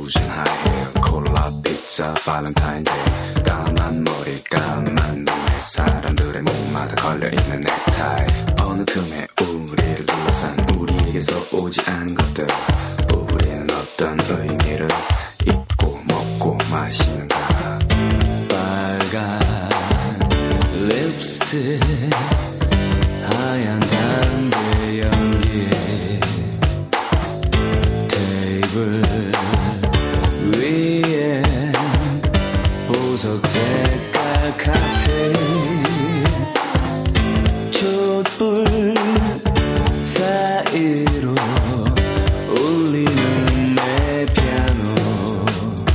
루즈한 하이힐 콜라 피자 발렌타인데이 까만 머리 까만 눈에 사람들의 목마다 걸려있는 넥타이 어느 틈에 우리를 둘러싼 우리에게서 오지 않은 것들 우리는 어떤 의미를 잊고 먹고 마시는가 빨간 립스틱 하얀 담배 연기에 테이블 위에 보석 색깔 칵테일 촛불 사이로 울리는 내 피아노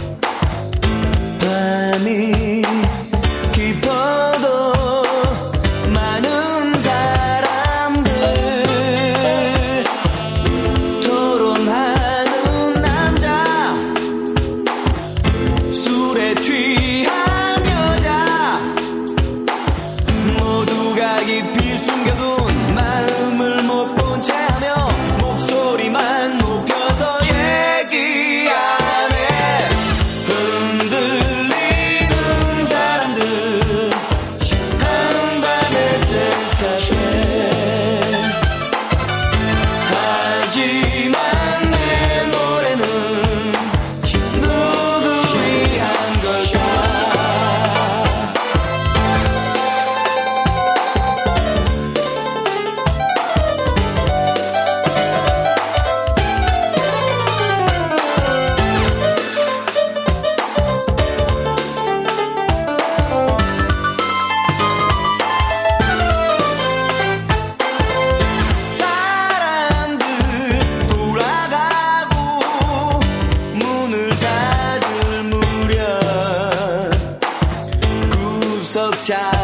밤이 깊어도 많은 사람들 토론하는 남자 술에 취한 여자 모두가 깊이 숨겨둔 마음을 못 본 채하며 목소리만 높여서 얘기하네 흔들리는 사람들 한밤의 재즈 카페 하지만 내 노래는 누구 위한 걸까 사람들 돌아가고 문을 닫을 무렵 구석자